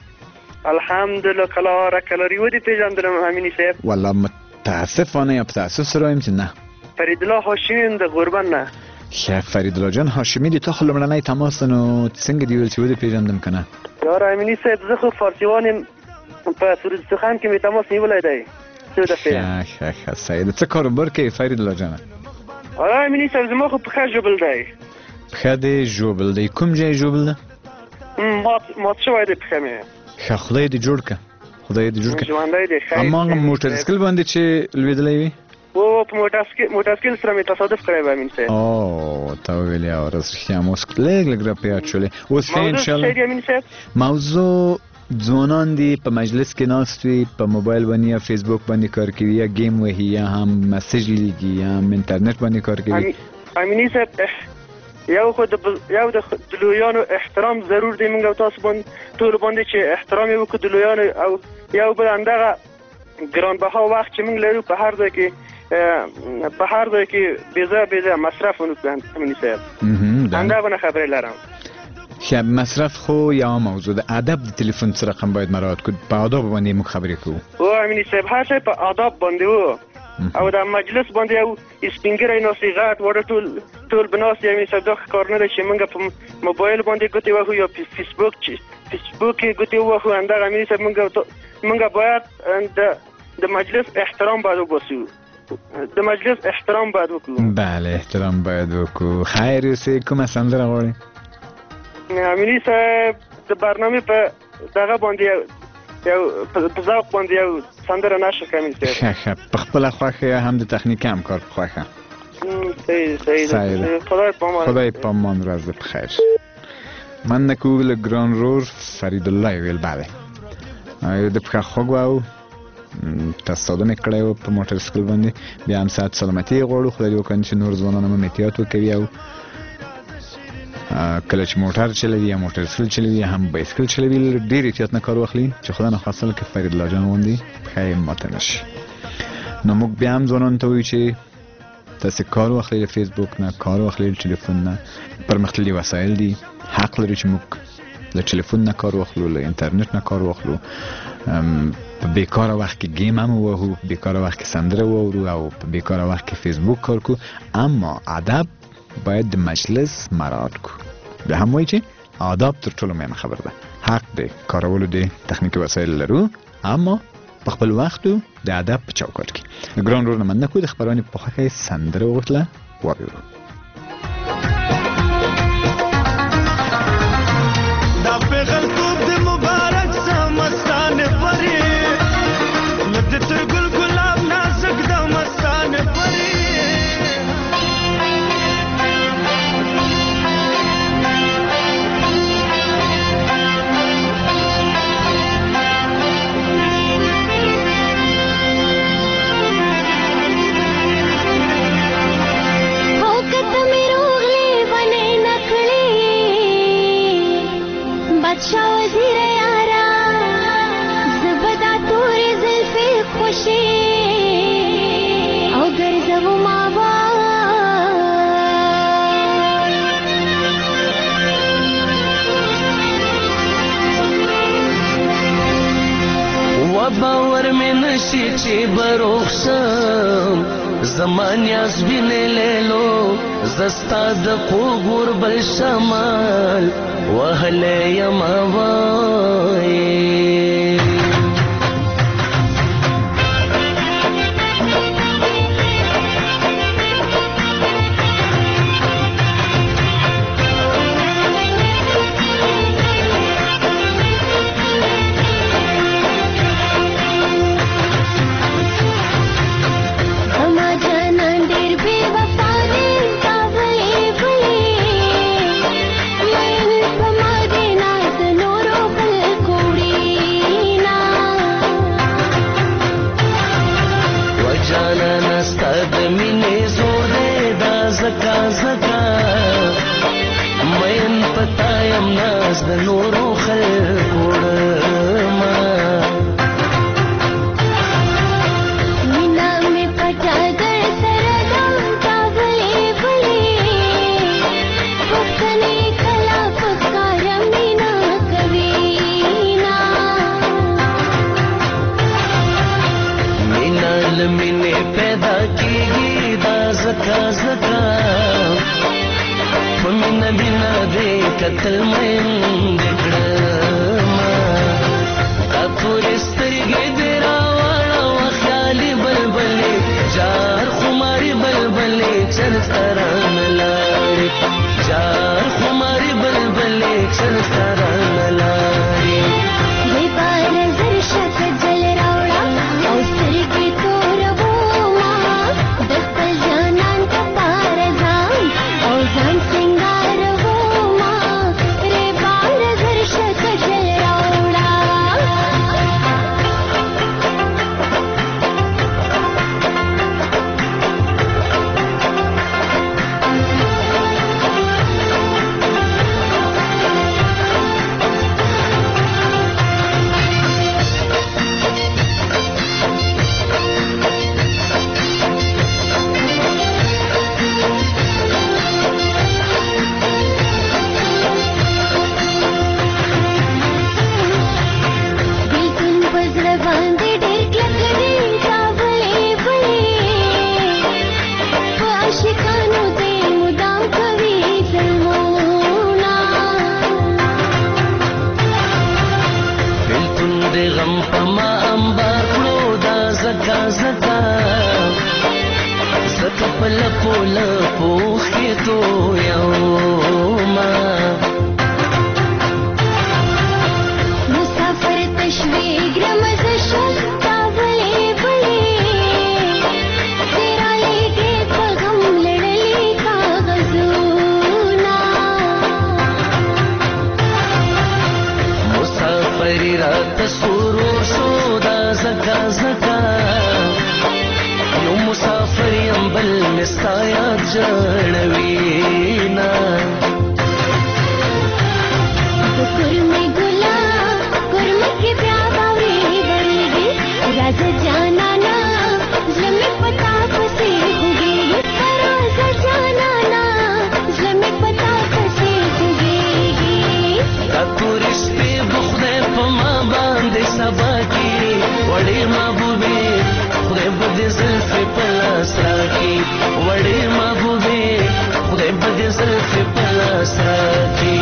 الحمدلله کلاره کلوري ودی پیژندم امینی صاحب والله متاسفانه یا تاسف سرایم چې نه فرید الله هاشمی د قربان نه شه فرید الله جان هاشمی دي ته خلمړنۍ تماس نو څنګه دی ول چې ودی پیژندم کنه یار امینی صاحب زه خو فارسیوان په سورج سخان کې می تماس نیولای دی څه ده شه شه شه سید څه کاروبار کوي فرید الله جان آه منی صاحب زما خو پښه ژوبل دی پښه دې ژوبل دی کوم ځای ژوبل ده مات مات شوی دی پښه مې ښه خدای دې جوړ کړه خدای دې جوړ کړه ژوندی دی اما هغه موټر سایکل باندې چې لوېدلی وي او په موټر سایکل سره مې تصادف کړی و امین صاحب او تا ویلې او رښتیا مو اوس لږ لږ راپیاد شولې اوس ښه انشاءالله موضوع ځوانان دي په مجلس کې ناست وي په موبایل باندې یا فیسبوک باندې کار کوي یا گیم وهي یا هم میسج لیکي یا هم انټرنیټ باندې کار کوي امینی صاحب یو خو د یو د لویانو احترام ضرور دی موږ تاسو باندې ټول باندې چې احترام یې وکړو د لویانو او یو بل اندغه ګرانبها وخت چې موږ لرو په هر ځای کې په هر ځای کې بېځایه بېځایه مصرف ونه کړو امینی صاحب همدغه نه خبرې لرم ښه مصرف خو یو موضوع د ادب د تلیفون سره رقم باید مراعات کړو په آداب باندې موږ خبرې کوو او امینی صاحب هر څه په آداب باندې وو او د مجلس باندې یو سپینګری ناسي غټ وړه ټول ټول بناس یې صاحب دا کار نه دی چې موږ په موبایل باندې ګوتې وهو یا فیسبوک چې فیسبوک کې ګوتې وهو همدغه امینی صاحب موږ موږ باید د د مجلس احترام باید وباسو د مجلس احترام باید وکړو بله احترام باید وکړو خیر اوسې کومه سندره غواړئ امینی صاحب د برنامه په دغه باندې یو په ذوق باندې یو سندره نشه کوي ښه ښه په خپله خوښه یا هم د تخنیک همکار په خوښه صحیح صحیح خدای پامان خدای پامان ورځ په خیر من نکو له ګران رور فرید الله ویل بله د پښه خوږ او تصادم کړی و په موټر سایکل باندې بیا هم ساعت سلامتي غواړو خدای دې وکړي چې نور ځوانان هم احتیاط وکوي او کله چې موټر چلوي یا موټر سایکل چلوي یا هم بایسکل چلوي ډېر احتیاط نه کار واخلي چې خدای نخواسته لکه فرید الله جان غوندې پښه یې ماته نه شي نو موږ بیا هم ځوانانو ته وایو چې تاسې کار واخلئ له فیسبوک نه کار واخلئ له ټلیفون نه پرمختللي وسایل دي حق لري چې موږ له ټلیفون نه کار واخلو له انټرنیټ نه کار واخلو په بیکاره وخت کې گیم هم ووهو په بیکاره وخت کې سندره واورو او په بیکاره وخت کې فیسبوک کار کو اما ادب باید د مجلس مراعات کو بیا هم وایي چې آداب تر ټولو مهمه خبره ده حق دی کارولو د تخنیکي وسایل لرو اما په خپل وختو د ادب په چوکاټ کې ګران رور نه مننه کوو د خبرانې په خوښه یې سندره وغوښتله واورو دا پیغلتوب د مبارک سمستانه پرې لږ تر ګل ګلاب نازک د مستانه پرې बादशाह वजीर यारा ज़बदा तोरे ज़ुल्फ़े खुशी और गर्ज़व मावा و باور में नशी ची बरोखशम زمانیاز بینه لیلو زستا د خوګور بل شمال وهله یما وای د نورو خلکو ما مینا می پټا در سره دم تاغلی بلی پخنی کلا پکار مینا کوینا مینا لمینه پیدا کیږي دا زکا زکا فمنا بنا دے قتل میں دکڑما کپور سترگی دیرا والا و خیالی بلبلی جار خماری بلبلی چرتا زکا زکا په لپو لپو کې تو یوما مسافر تشوی ګرمز شل تاولې بلې تیرا لګې پیغام لړلې کاغذونه مسافر رات سورو شو دا زکا زکا یو مسافر یم بل مستا یاد جړوینا ګرمه ګلا ګرمه کې بیا باورې غړېږي راځه جانا نا زلمې پتا پسې خوږي راځه جانا نا زلمې پتا پسې خوږي دا تورشتې بخده په ما باندې سبا کې وړې محبوبې خدای به دې زلفې په لاس راکړي وړې محبوبې خدای به دې زلفې په لاس راکړي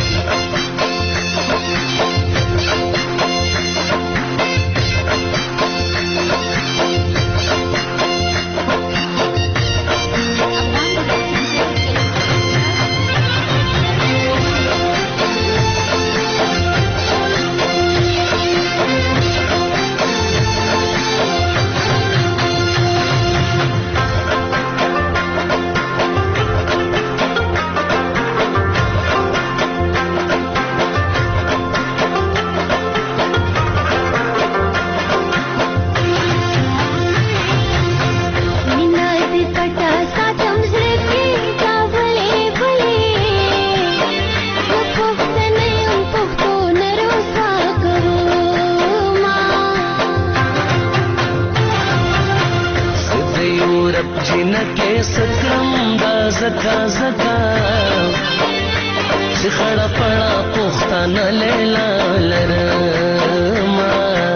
زکا زکا چې خړه پړه پښتانه لیلا لرما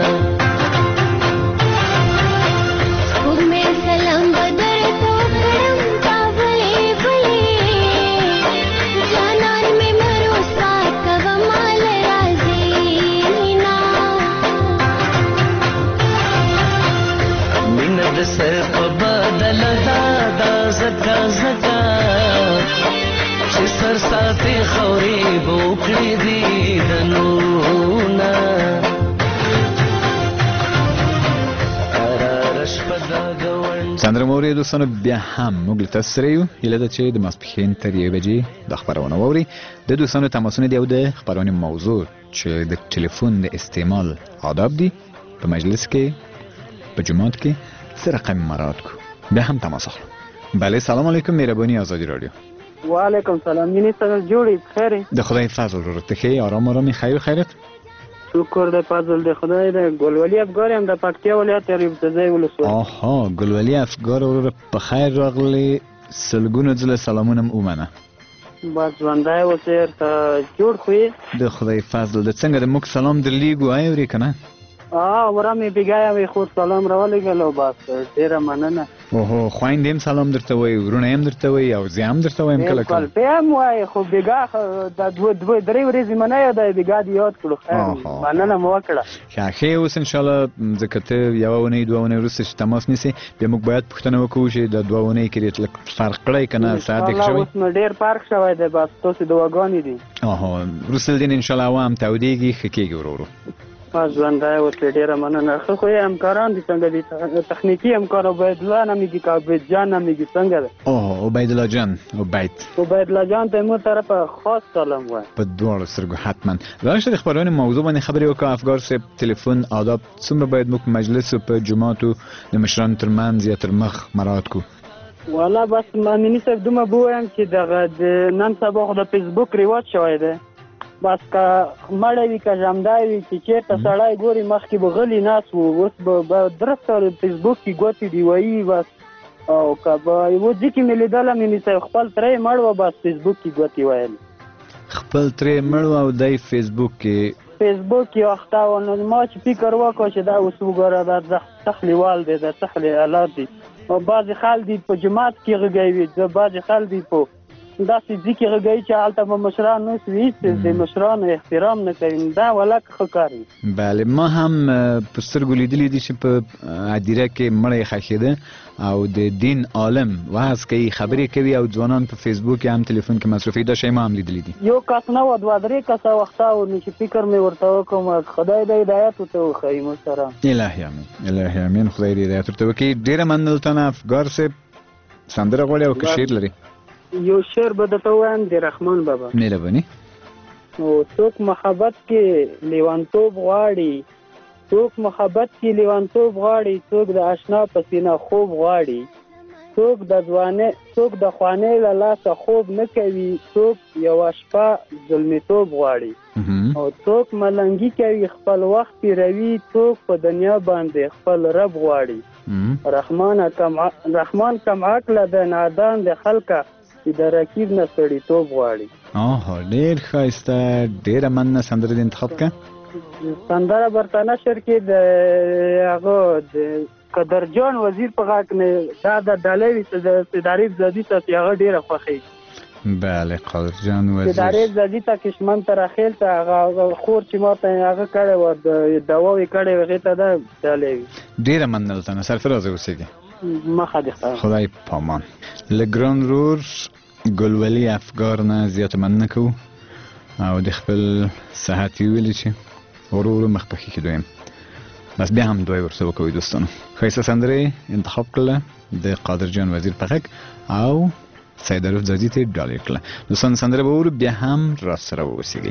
وګمې سلام بدر تو کړم تاولې بلې جانان مې مرو سات کوا مال رازینا مینه د سر په بدل دا دا زکا زکا چې سر ساتي خوري بوکړي دي دنونا سندره موري دوستانو بیا هم موږ له تاسو سره یو هیله ده چې د ماسپښین تر یوې بجې د خپرونه واورئ د دوستانو تماسونه دی او د خپرونې موضوع چې د ټلیفون د استعمال آداب دي په مجلس کې په جماعت کې څه رقم مراعات کو بیا هم تماس اخلو بله سلام علیکم مهرباني آزادی رادیو وعلیکم سلام یعنی څنګه جوړی خیر د خدای فضل ورته کې آرام آرامي خیر خیرت شکر د فضل د خدای د ګلولي افګار هم د پکتیا ولایت ریب ځای ولسوالۍ آها ګلولي افګار ور په خیر راغلی سلګونه ځله سلامونه ومنه بس باندې وسیر ته جوړ خوې د خدای فضل د څنګه د موږ سلام درلیګو آیوري کنه اه ورامې بیګایا وي خو سلام راولېګلو بس ډیره مننه اوهو خويندې سلام درته وای ورونه هم درته وای او زه هم درته وایم کله کله په هم وای خو بیګا د دوه دوه درې ورځې منه د بیګا دی یاد کړو خیر مننه مو وکړه ښه اوس ان شاء الله ځکه ته یو ونه دوه ونه وروسته چې تماس نیسي بیا موږ باید پوښتنه وکړو چې د دوه ونه کې لږ فرق کړی کنه صادق شوی اوس نو ډیر فرق شوی دی بس تاسو دواګانی دي اوهو روسل دین ان شاء الله وام تودیږي خکېږي ورورو پس ژوندای اوسې ډېره مننه ښه خو یې همکاران دي څنګه دي تخنیکي همکار عبیدالله نومیږي که عبید جان نومیږي څنګه ده اوه عبیدالله جان عبید عبیدالله جان ته مو طرفه خاص سلام وایي په دواړو سترګو حتما راشه د خپرونې موضوع باندې خبرې وکړه افګار صاحب تلیفون آداب څومره باید موږ په مجلس او په جوماتو د مشرانو ترمنځ یا تر مخ مراعات کړو والا بس مامني صاحب دومره به ووایم چې دغه د نن سبا خو د فیسبوک رواج شوی دی بس که مړی وي که ژمدی وي چې چېرته سړی ګوري مخکې به غلي ناست وو اوس به درسته فیسبوک کې ګوتې دی وایي بس او که به یوه ځای کې مې لیدله مې صاحب خپل تره یې مړ وه بس فیسبوک کې ګوتې ویل خپل تره یې مړ وه او دی فیسبوک کې فیسبوک کې اخته و نو ما چې فکر وکړو چې دا اوس وګوره دا څخلیوال دی دا څخلي حالات دي او بعضې خلک دي په جماعت کې غږی وي بعضې خلک دي په داسې ځکه غږی چې حالته به مشران نه سوي د مشرانو احترام نه کوي دا ولک ښه کار وي. بله ما هم په سترګو لیدلی دي چې په هدیره کې مړی ښخېده او د دین عالم وعظ کوي خبرې کوي او ځوانان په فیسبوک کې هم تلیفون کې مصروفي دا شی ما هم لیدلی دي. یو کس نه و دوه درې کسه وخته و چې فکر مې ورته وکړم خدای د هدایت ورته وښایي محترم. الهي امین الهي امین خدای دې هدایت ورته وکړي. ډېره مننه افګار صاحب سندره غواړي او که شعر لري؟ یو شعر به درته ووایم د رحمان بابا. مهرباني. نو څوک محبت کې لیوانتوب غواړي څوک محبت کې لیوانتوب غواړي څوک د اشنا په سینه خوب غواړي څوک د ځوانۍ څوک د خوانۍ له لاسه خوب نه کوي څوک یوه شپه زلمیتوب غواړي او څوک ملنګي کوي خپل وخت تېروي څوک په دنیا باندې خپل رب غواړي. رحمان کم رحمان کم عقله د نادان د خلکه چې د رقیب نه سړیتوب غواړي. اوه ډېر ښایسته ډېره مننه سندره دې انتخاب کړه. سندره برته نشر کې د هغه د قدرجان وزیر په غاک نه دا د ډالۍ ادارې زدي ته هغه ډېره خوښي. بله قدرجان وزیر ادارې زدي ته کشمن تر اخیل ته هغه خور چې ماته هغه کړی و د دواوی کړی هغه ته دا ډالۍ. ډېره مننه تنه سرفراز اوسېږي. مخه دې خیر. خدای پامان. لګران رور ګلولي افګار نه زیاته مننه کوو او د خپل صحت ویلي چې ورو ورو مخ پکې کې دویم بس بیا هم دوی ورسره وکوي دوستانو. ښایسته سندرې انتخاب کړله د قادر جان وزیر په غږ او سید عارف ځاځي ته ډالۍ کړله. دوستان سندره به ورو بیا هم راسره واوسېږئ.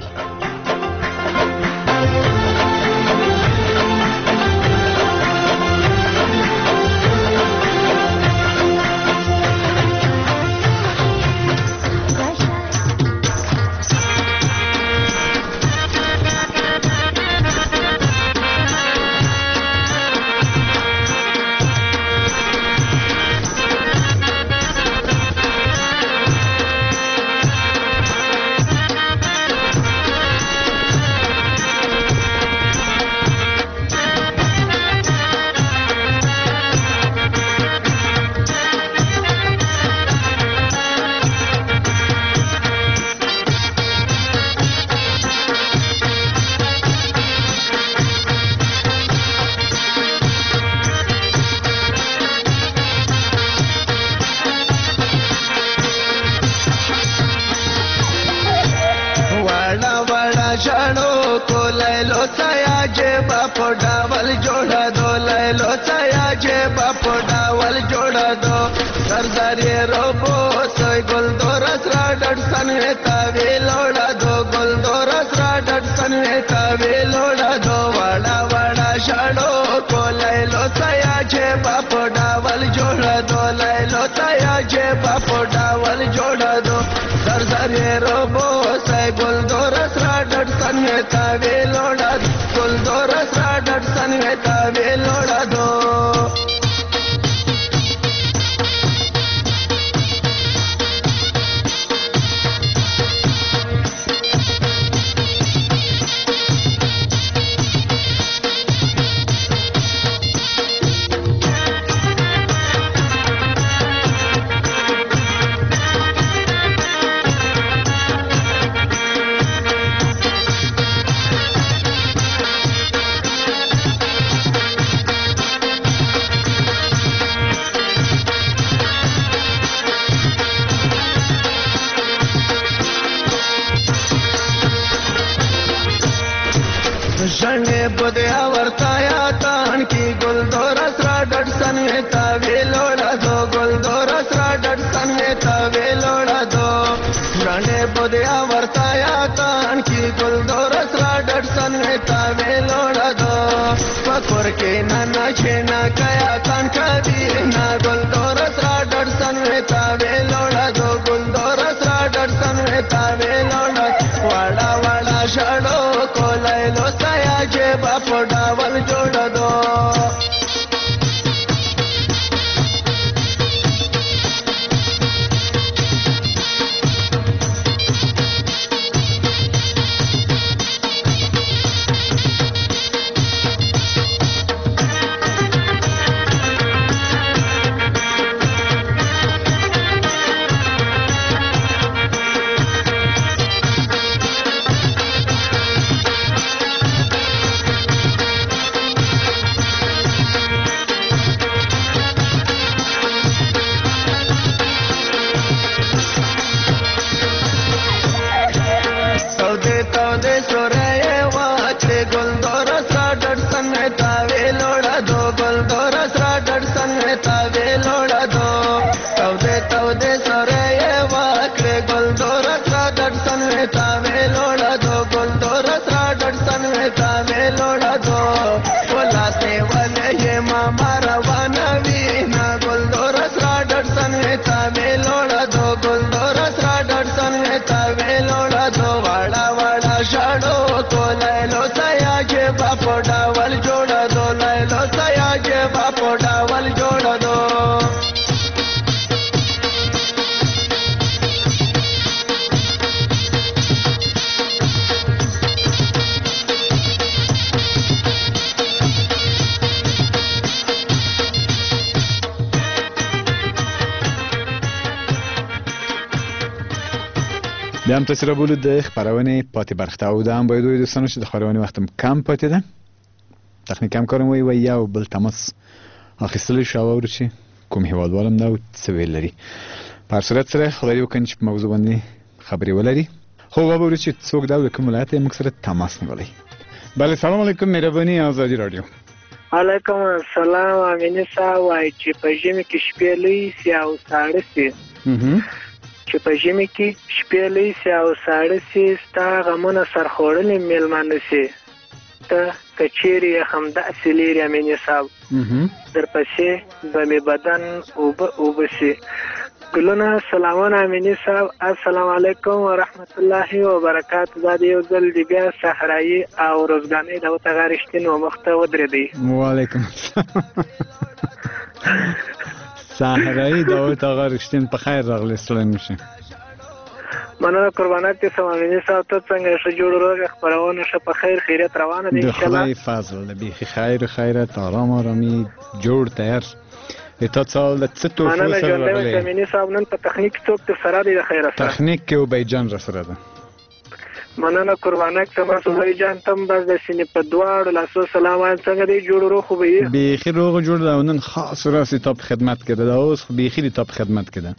में तावे लोड़ा दो तवदे तवदे सरे ये वाकरे गुलदोरस रा डटसन में तावे लोड़ा दो गुलदोरस रा डटसन में तावे लोड़ा दो बोलाते वाले ये मामा रवाना वीना गुलदोरस रा डटसन में तावे लोड़ा दो गुलदोरस रा डटसन में तावे लोड़ा दो वाड़ा वाड़ा शाड़ो तो लैलो सया के बापो डावल जोड़ा दो लैलो सया के बापो डावल जोड़ा दो بیا هم تاسو را بولید د خبرونه پاتې برخته او د هم باید دوی دوستانو چې د خبرونه وختم کم پاتې ده تخنیک کم کارم وی و یو بل تماس اخیستل شو او چې کوم هیوادوالم دا څه ویل لري په صورت سره خبرې وکړي چې په موضوع باندې خبرې ولري خو وګورئ چې څوک دا د کوم ولایت موږ سره تماس نیولای. بله سلام علیکم مهرباني آزادی رادیو. علیکم السلام امین صاحب وای چې په ژمي کې شپې لوي سي او ساړه سي چې په ژمي کې شپې لوي سي او ساړه سي ستا غمونه سرخوړلې میلمانه سي ته کچيري همداسې لري امین صاحب درپسې به مې بدن اوبه اوبه سي ګلونه سلامونه امین صاحب السلام علیکم ورحمت الله وبرکاته دا یو ځل دی بیا صحرایي او روزګانۍ د وته غاړشتین مخته ودرېدی وعلیکم صحرایي د وته غاړشتین په خیر راغلی سلام میشه مننه قربانات ته سمامینه صاحب ته څنګه ښه جوړ روغ خبرونه شه په خیر خیریت روانه دي ان شاء الله. خدای فضل به خیر خیرت آرام آرامی جوړ تیار اته څول د څه تو مننه جوړه سمامینه صاحب نن په تخنیک څوک ته سره دی خیر سره تخنیک کې وبایجان را سره ده. مننه قربانات ته تاسو وبایجان تم بس د سینې په دواړو لاسو سلام څنګه دی جوړ روغ خو به به خیر روغ جوړ ده نن خاص راسي تاب خدمت کړه دا اوس به خیر تاب خدمت کړه.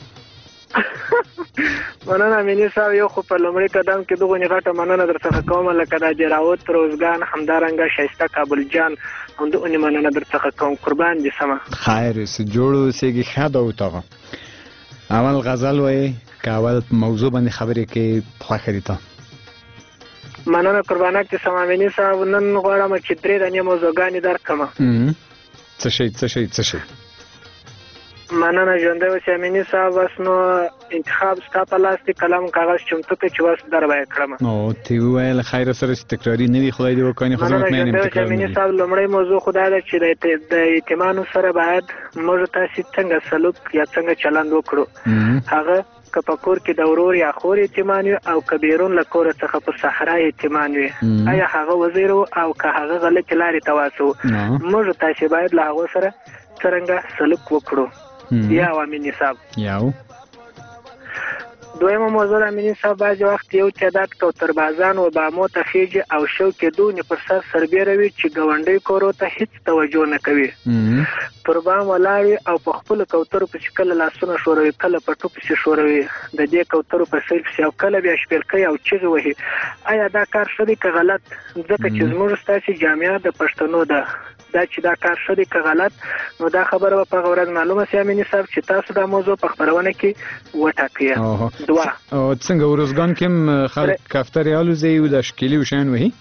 مننه امینی صاحب یو خو په لومړي قدم کې دغه غټه مننه درڅخه کوم لکه د جراوت روزګان همدارنګه شایسته کابل جان هم دغه مننه درڅخه کوم قربان دي سما خیر سه جوړو سېږي خاده او تاغه اول غزل وای کاول موضوع باندې خبرې کې خوښه دي ته مننه قربانات ته سما امینی صاحب نن غواړم چې درې دنه موضوعګانی درکمه څه شي څه شي څه شي مننه ژوندی اوسې امیني صاحب بس نو انتخاب ستا په لاس کې قلم کاغذ چمتو کړه چې بس در به یې کړم. نو تی وویل خیر سره چې تکراري نه وي خدای دې وکړي خو زه مطمئن یم تکرار نه وي. امیني صاحب لومړی موضوع خدای ده چې د یتیمانو سره باید موږ تاسې څنګه سلوک یا څنګه چلند وکړو هغه که په کور کې د ورور یا خور یتیمان وي او که بیرون له کوره څخه په صحرا یتیمان وي آیا هغه وزیر او که هغه غلطې لارې ته واچوو موږ تاسې باید له هغو سره څرنګه سلوک وکړو یا امینی صاحب. یاو دویمه موضوع امینی صاحب بعضې وخت یو تعداد کوتربازان و بامو ته خیږي او شوق یې دونې پر سر سربیروي چې ګاونډۍ کورو ته هیڅ توجه نه کوي پر بام ولاړ وي او په خپلو کوترو پسې کله لاسونه ښوروي کله پټو پسې ښوروي د دې کوترو په سر پسې او کله بیا شپېلکۍ او چغې وهي. آیا دا کار ښه دی که غلط ځکه چې زموږ ستاسې جامعه د پښتنو ده دا چې دا کار ښه دی که غلط نو دا خبره به په هغه ورځ معلومه سي امیني صاحب چې تاسو دا موضوع په خپرونه کې وټاکئ. دوه څنګه ورځګان کې خلک کفترې الوزي او د شکلي وشان وهي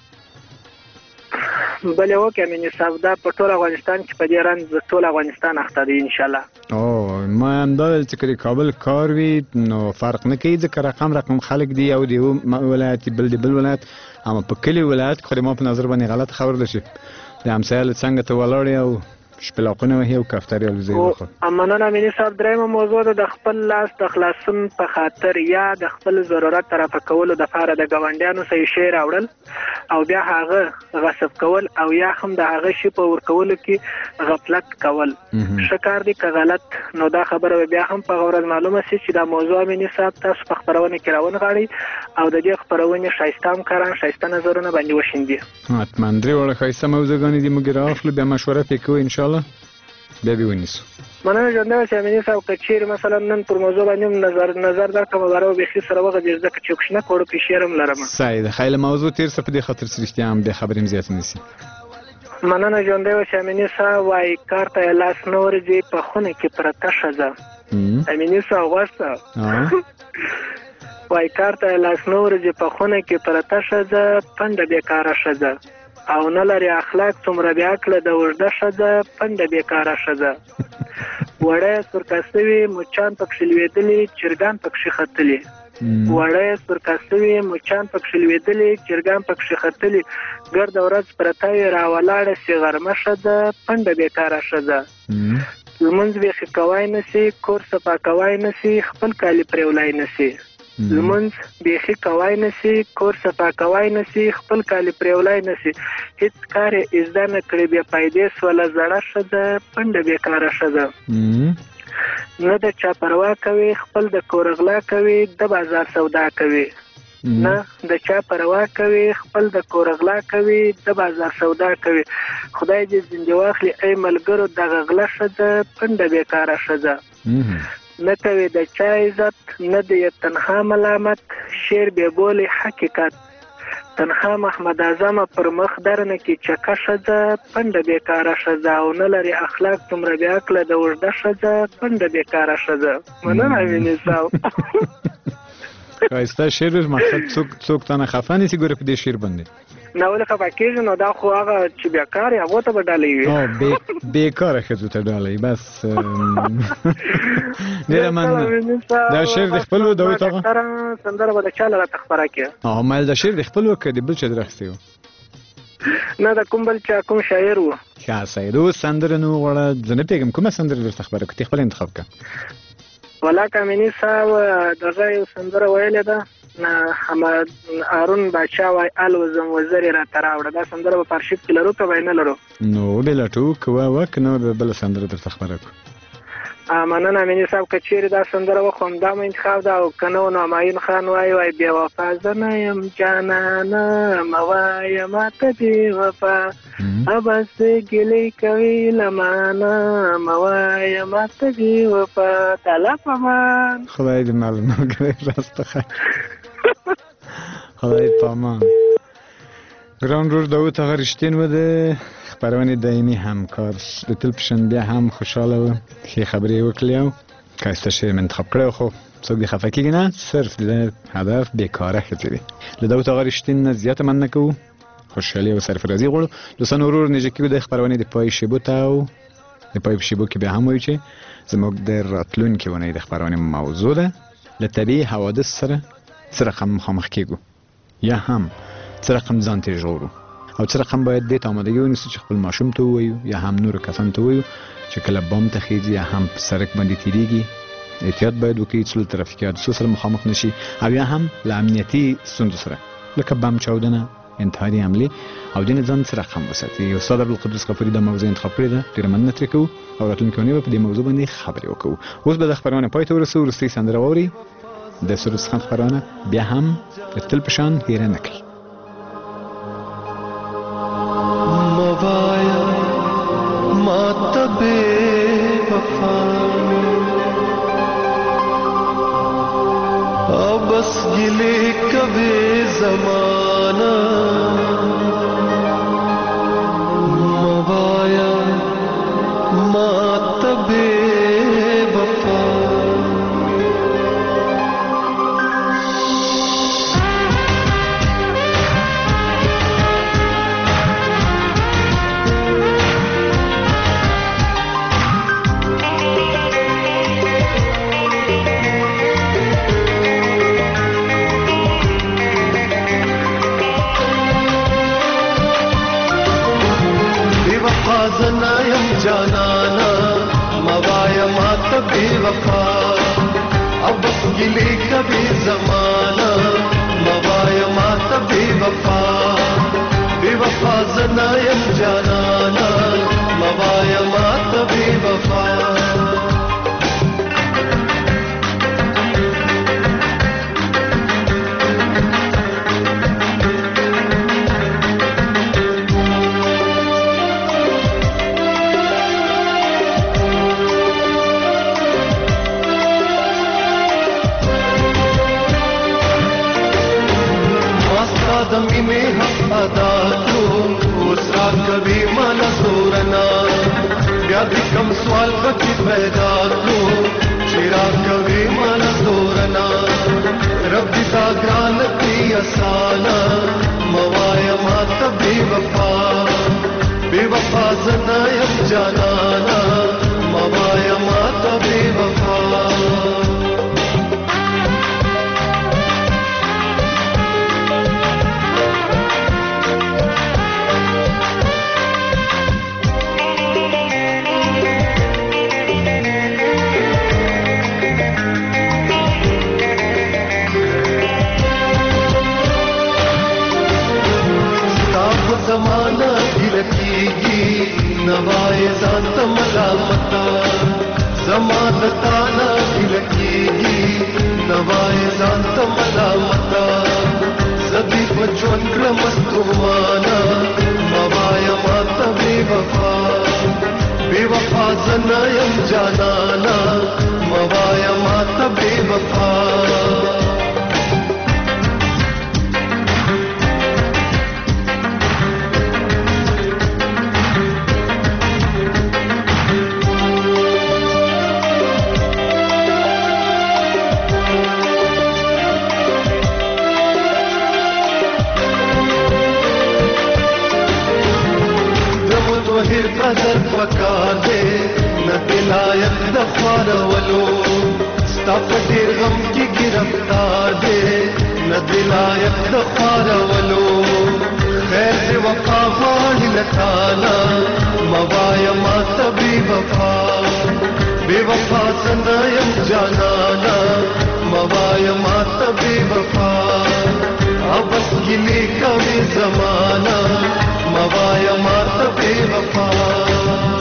بلې وکړه امیني صاحب دا په ټول افغانستان کې په دې رنځ ټول افغانستان اخته دی انشاءالله. او ما همدا چې کله کابل کار وي نو فرق نه کوي ځکه رقم رقم خلک دی او دی ولایت بل دی بل ولایت اما په کلی ولایت خو ما په نظر باندې غلط خبر لشي د امثال څنګه ته ولاړ او شپلاقونه وهي او کفترې الوزي وخه. امنه امیني صاحب درېمه موضوع ده د خپل لاس د خلاصون په خاطر یا د خپل ضرورت طرفه کولو د لپاره د ګاونډیانو صحیح شی راوړل او بیا هغه غصب کول او یا هم د هغه شی په ورکولو کې غفلت کول ښه کار دی که غلط نو دا خبره بیا هم په ورځ معلومه سي چې دا موضوع امیني صاحب تاسو په خبرونه کې راونغاړئ او د دې خبرونې ښایسته هم کاران ښایسته نظرونه باندې وشیندي. حتما درې وړه ښایسته موضوعګانې دي موږ رااخلو بیا مشوره پرې کوو انشاءالله بیا به ونیسو. مننه ژوندی اوسې امیني صاحب که چیرې مثلا نن پر موضوع باندې نظر نظر درکړم باره بیخي سره وغځېږي ځکه چې کوشنه کوړو کې شعر هم لرم. صحیح ده خیلی موضوع تېر څه په دې خاطر چې رښتیا هم بیا خبرې هم زیات نیسي. مننه ژوندی اوسې امیني صاحب. وایي کار ته لاس نه ورځي په خونه کې پرته ښځه. امیني صاحب غوښته وایي کار ته لاس نه ورځي په خونه کې پرته ښځه، پنډه بېکاره ښځه او نه لري اخلاق څومره بې عقله د اوږده ښځه، پنډه بېکاره ښځه. وړی سورکه سوي مچان پکښې لوېدلي، چرګان پکښې ختلي. وړی سورکه سوي مچان پکښې لوېدلي، چرګان پکښې ختلي. ګرده ورځ پرته وي راولاړه سي غرمه ښځه، پنډه بېکاره ښځه. لمونځ بیخي کوای نه سي، کور صفا کوای نه سي، خپل کالي پرېولی نه سي. لمونځ بیخي کوای نه سي، کور صفا کوای نه سي، خپل کالي پرېولی نه سي. هېڅ کار یې زده نه کړې، بې فایدې سوله زړه ښځه، پنډه بېکاره ښځه. نه د چا پروا کوي، خپل د کور غلا کوي، د بازار سودا کوي. نه د چا پروا کوي، خپل د کور غلا کوي، د بازار سودا کوي. خدای دې زنده واخلي ای ملګرو دغه غله ښځه، پنډه بېکاره ښځه. نه کوي د چا عزت، نه د یې تنها ملامت، شعر بې بولي حقیقت. تنها محمد اعظم پر مخ درنه کې چکه ښځه، پنډه بېکاره ښځه او نه لري اخلاق څومره بې عقله د اوږده ښځه، پنډه بېکاره ښځه. مننه امیني صاحب. ښایسته شعر مقصد څوک څوک تانه خفه نیسي ګوره په دې شعر باندې نه ولې خفه کېږي نو دا خو هغه چې بېکار یې هغو ته به ډالۍ وي بېکاره ښځو ته ډالۍ بس ډېره مننه. دا شعر د خپل و داود هغه سندره به د چا له راته خپره کړې مایل دا شعر د خپل و که د بل چا در اخیستی و؟ نه د کوم بل چا کوم شاعر و. ښه سید اوس سندره نو غواړه زه نه پوهېږم کومه سندره درته خبره کړو ته خپل انتخاب کړه. ولاک امیني صاحب دغه یو سندره ویلې ده حمد هارون باچا وایي الوزم وزر یې راته راوړه. دا سندره به په ارشیف کې لرو که به یې نه لرو؟ نو ولې لټو که وه که نه به بله سندره درته خبره کړو. مننه امیني صاحب که چیرې دا سندره وخوم دا مو انتخاب ده او که نه و نو همایون خان وایي وایي بې وفا زه نه یم جانانه مه وایه ماته بې وفا ابس ګیلې کوي له مانه مه وایه ماته بې وفا تالا پامان. خدای دې مال ملګری راسته خیر خدای پامان. ګران ورور داود هغه رښتین و د خپرونې دایمي همکار د تل په شان بیا هم خوشحاله و ښې خبرې یې وکړلې او ښایسته شعر مې انتخاب کړی خو څوک دې خفه کېږي نه صرف د هدف بېکاره ښځې دي. له داود هغه رښتین نه زیاته مننه کوو خوشحالي او سرفرازي غواړو. دوستان ورور نږدې کېږو د خپرونې د پای شیبو ته او د پای په شیبو کې بیا هم وایو چې زموږ د راتلونکې اونۍ د خپرونې موضوع ده له طبیعي حوادث سره څه رقم مخامخ کېږو یا هم څه رقم ځان ته ژغورو او څه رقم باید دې ته آمادګي ونیسو چې خپل ماشوم ته ووایو یا هم نورو کسانو ته ووایو چې کله بام ته خیږي یا هم په سړک باندې تېرېږي احتیاط باید وکړي څو له ترافیکي حادثو سره مخامخ نه شي او یا هم له امنیتي ستونزو سره لکه بم چاودنه انتحاري حملې او ځینې ځان څه رقم وساتي. استاد عبدالقدوس غفوري دا موضوع انتخاب کړې ده ډېره مننه ترې کوو او راتلونکې اونۍ به په دې موضوع باندې خبرې وکړو. اوس به د خپرونې پای ته ورسو وروستۍ سندره واورئ د سروس خان خپرونه بیا هم د تل په شان هیره نه کړي. موایا ماته بې وفا او بس ګیلې کوي زمانه موایا ماته بې وفا زنا یم جانانا موایا ماته بې وفا او بس ګیلې کوي زمانه موایا ماته بې وفا بې وفا زنا یم جانانا موایا ماته بې وفا دمی میں ادا تو اس رات کبھی من بیا دې کم سوال پکې پیدا کړو چې را کوي مال دورنا رب دې تا ګران کړي اسانا موایا ما ته بے وفا بے وفا زنا یم جانانا موایا ما ته بے وفا زمانہ گرکیگی نوائے ذات ملامتا زمانتانا گرکیگی نوائے ذات ملامتا زدی پچون کرمستوانا موایا ماتا بے وفا بے وفا زنایم جانانا موایا ماتا بے وفا قدر پکار دے نہ دلایت دفار ولو ستا پدیر غم کی گرفتار دے نہ دلایت دفار ولو خیر دے وفا والی لتانا موایا ما تبی وفا بے وفا سنایم جانانا موایا ما تبی وفا ابس گلی کبھی زمانہ موایا ما تبی وفا